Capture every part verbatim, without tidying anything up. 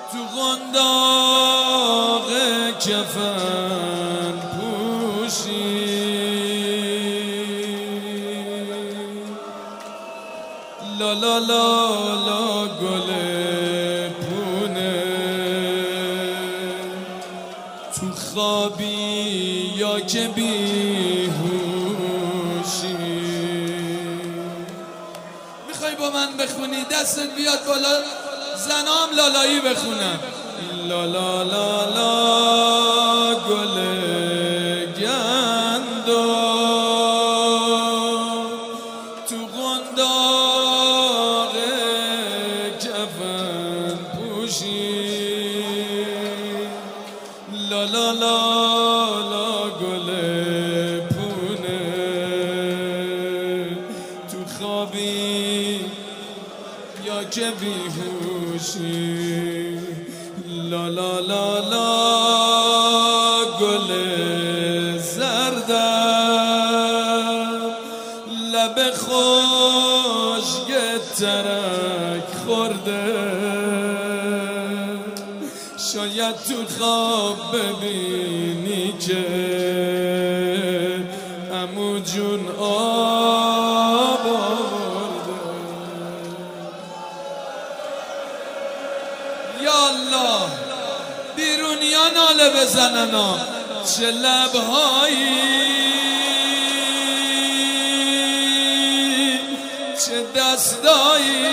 تو قنداق کفن پوشی لا لا لا لا گل پونه تو خوابی یا که بیهوشی میخوای با من بخونی دستت بیاد بالا زنام لالایی بخونم لا لا لا لا گل گندو تو قنداق کفن پوشی لا لا لا لا گل پونه تو خوابی یا که بیهوشی لا لا لا لا گل زردم لب خشک ترک خورده شاید تو خواب ببینی که عمو جون آب آورده یا الله بیرونیا ناله بزنن چه لبهایی چه دستایی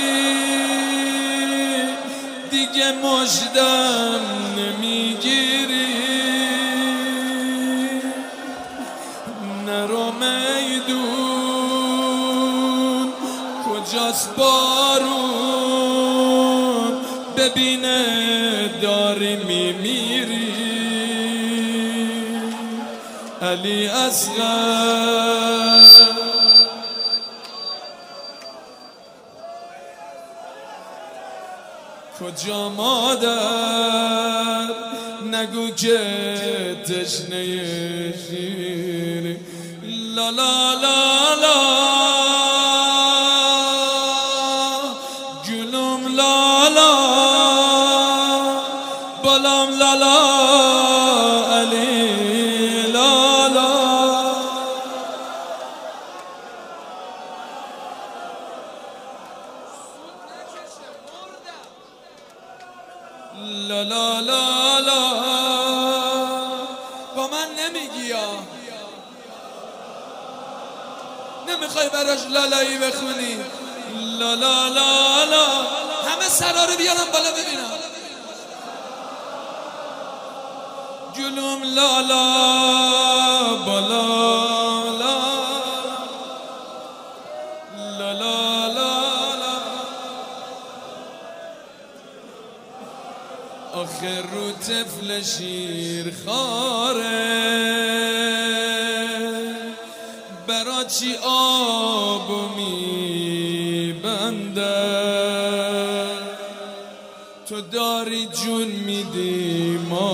دیگه مژدم نمیگیری نرو میدون کجاست بارون ببینه داری میمیری علی اصغر کجا مادر نگو که تشنه شیری لا لا لا لا گلوم لا لا بالام لا لا علی لا لا لا لا لا لا با من نمیگی یا نمیخوای براش لالایی بخونی لا لا لا لا همه سرا رو بیارم بالا ببینم گلوم لا لا بالا لا لا لا لا آخر رو طفل شیر خاره برا چی آبو میبنده تو داری جون میدی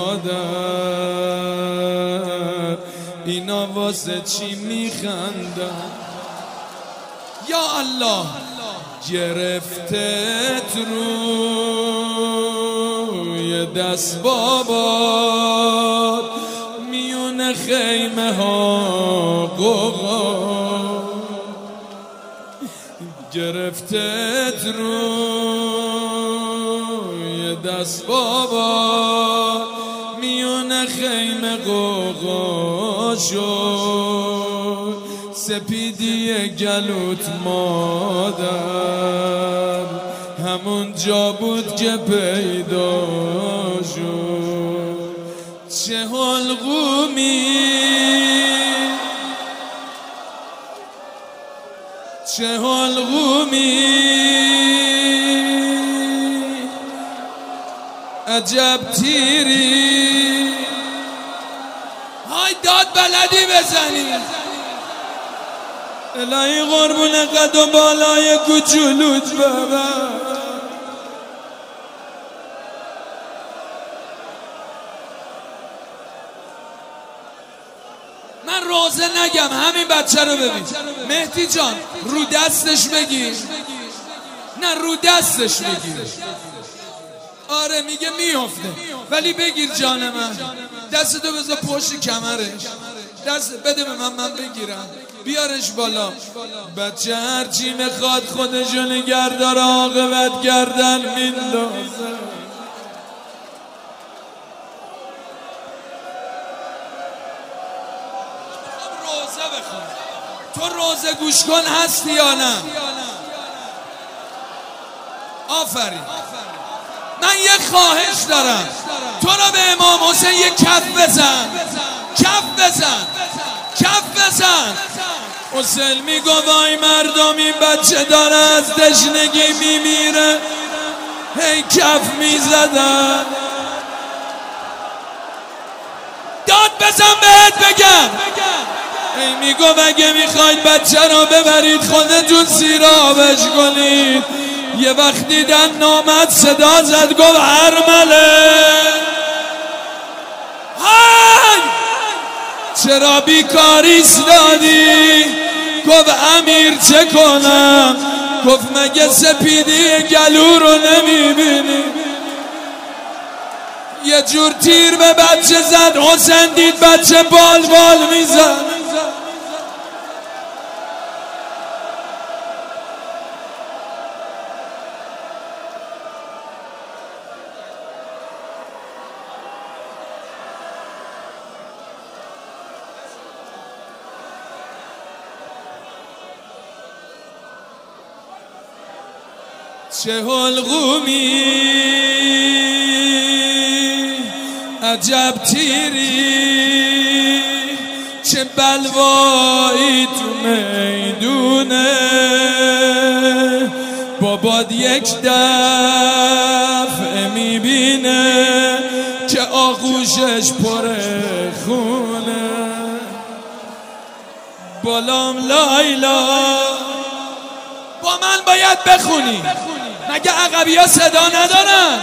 مادر اینا واسه چی میخنده یا الله گرفتت روی دست بابات میون خیمه ها قوقا گرفتت روی دست بابات میون خیمه قوقا شد سپیدی گلوت مادر همون جا بود که پیدا شد چه حلقومی چه حلقومی عجب تیری های داد بلدی بزنی الهی قربون قد و بالای کوچولوت بابا من روزه نگم همین بچه رو ببین مهدی جان رو دستش بگیر نه رو دستش بگیر آره میگه میفته، ولی بگیر جان من، دستتو بذار پشت کمرش، دست بده به من، من بگیرم، بیارش بالا. بچه هرچی میخواد خودشو نگردار، عاقبت گردن میندازه. روزه بخون. تو روزه گوش کن هستی یا نه؟ آفرین. من یه خواهش دارم، تو را به امام حسین یه کف بزن، کف بزن، کف بزن. حسین میگو وای مردم این بچه داره از تشنگی میمیره، هی کف میزدن. داد بزن بهت بگم. ای میگو اگه میخواید بچه رو ببرید خودتون سیرابش کنید. یه وقت دیدن نامد صدا زد گفت هرمله، های چرا بیکاریس دادی؟ گفت امیر چه کنم؟ گفت مگه سپیدی گلو رو نمیبینی؟ یه جور تیر به بچه زد، حسین دید بچه بال بال میزد. چه حلقومی عجب تیری، چه بلوایی تو میدونه. باباد یک دفعه میبینه که آغوشش پره خونه. بالام لایلا با من باید بخونی، مگه عقبی ها صدا ندارن؟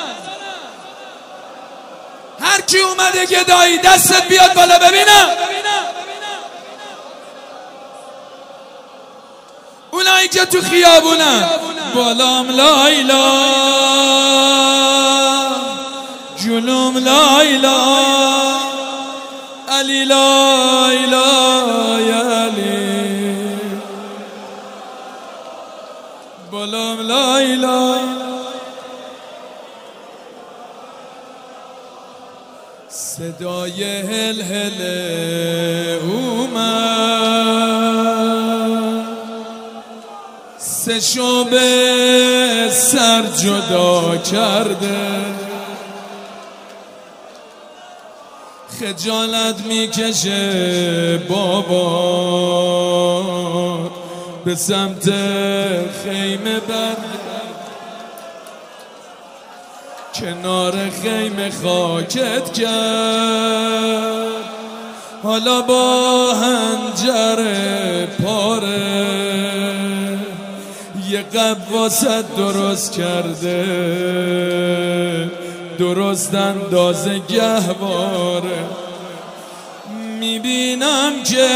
هر کی اومده گدایی دستت بیاد بالا ببینم. اونایی که تو خیابونن. بالام لایلا جلوم لایلا علی لایلا یا علی. بالام لایلا صدای هل هل اومد، سه شعبه سر جدا کرده. خجالت میکشه بابا به سمت خیمه برد، کنار خیمه خاکت کرد. حالا با هنجر پاره یه قواست درست کرده، درست اندازه گهواره. میبینم که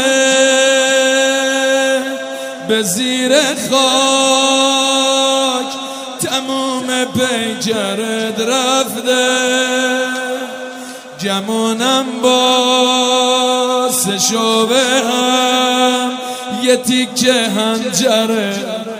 به زیر خاک تموم پیکرت رفته. گمونم با سه شعبه هم یه تیکه هنجره.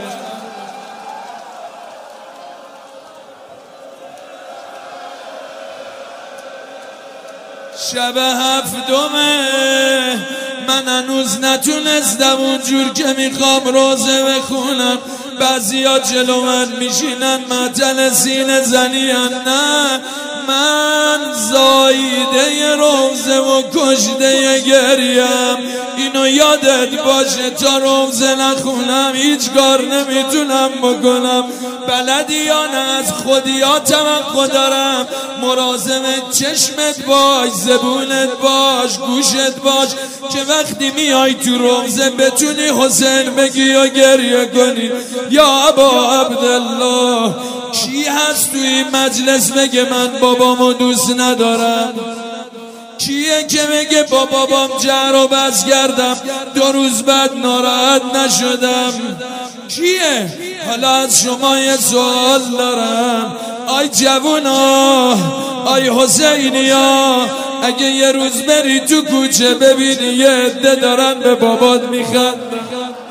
شب هفتمه من هنوز نتونستم اونجور که میخوام روزه بخونم. بعضیا جلو من میشینن معطل سینه زنیان، نه من زاییده روزه و کشته گریم. اینو یادت باشه تا روزه نخونم هیچ کار نمیتونم بکنم. بلدی یا نه از خودیا توقع دارم. مراقب چشمت باش، زبونت باش، گوشت باش که وقتی میای تو روزه بتونی حسین بگی و گریه کنی. یا ابا عبدالله کی هست تو این مجلس بگه من بابامو دوست ندارم؟ کیه که بگه با بابام جر و بس کردم دو روز بعد ناراحت نشدم؟ کیه؟ حالا از شما یه سوال دارم، آی جوونا، آی حسینیا، اگه یه روز بری تو کوچه ببینی یه عده دارن به بابات میخندن،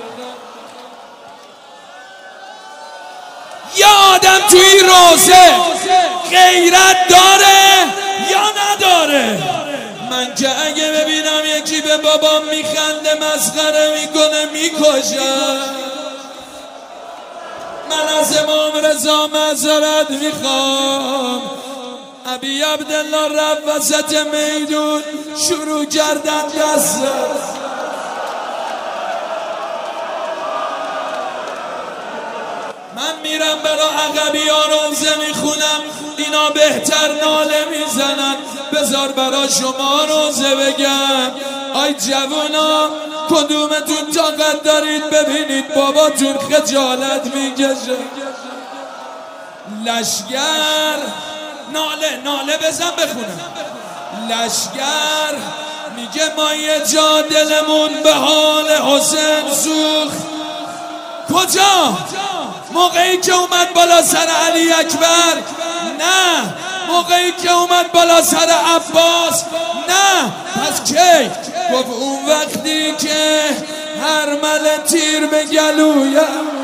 یه آدم توی این روزه غیرت داره یا نداره؟ من که اگه ببینم یکی به بابام میخنده مسخره میکنه میکشم. من از امام رضا معذرت میخوام. ابی عبدالله رفت وسط میدون شروع کردن دست من میرم برا عقبی ها روزه میخونم، اینا بهتر ناله میزنن. بذار برا شما روزه بگم، آی جوونا، کدومتون طاقت دارید ببینید باباتون خجالت میکشه؟ لشگر ناله ناله بزن بخونم. لشگر میگه ما یه جا دلمون به حال حسین سوخت. کجا؟ موقعی که اومد بالا سر علی اکبر؟ نه. موقعی که اومد بالا سر عباس؟ نه. پس کی؟ گفت اون وقتی که هر مل تیر به گلویم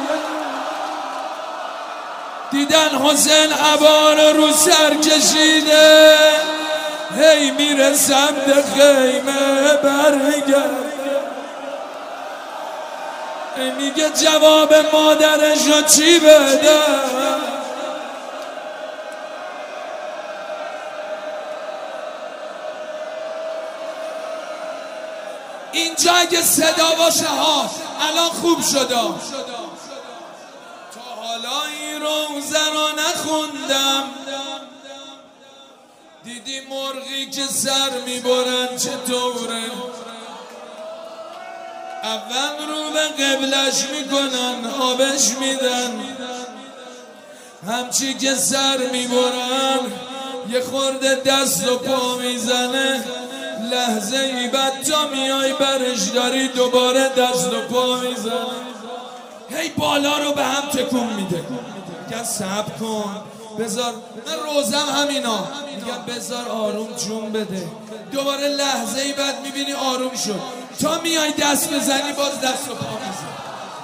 دیدن حسین عبا رو سر کشیده، هی میرسم به خیمه برمیگرد، میگه جواب مادرش رو چی بده؟ اینجا اگه صدا باشه ها الان خوب شده. تا حالا این روزه رو نخوندم، دیدی مرغی که سر میبرن چطوره؟ اول رو به قبلش میکنن آبش میدن، همچی که سر میبرن یه خورده دست و پا میزنه، لحظه ای بعد تا میای برش داری دوباره دست و پا میزنه، هی بالا رو به هم تکون میده. میگن صبر کن بذار، من روزم همینا میگم بذار آروم جون بده، دوباره لحظه ای بعد میبینی آروم شد، تا میای دست بزنی باز دست و پا میزنی.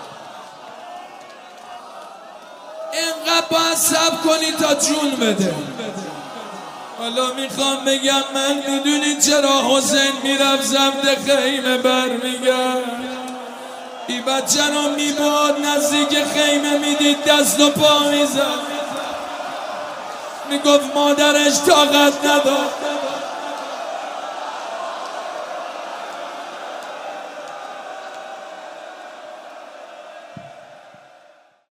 اینقدر باید صبر کنی تا جون بده. حالا میخوام بگم من میدونی چرا حسین میرفت زمد خیمه برمیگرد؟ ای بچه رو میباد نزدیک خیمه میدید دست و پا میزد، میگفت مادرش طاقت نداشت.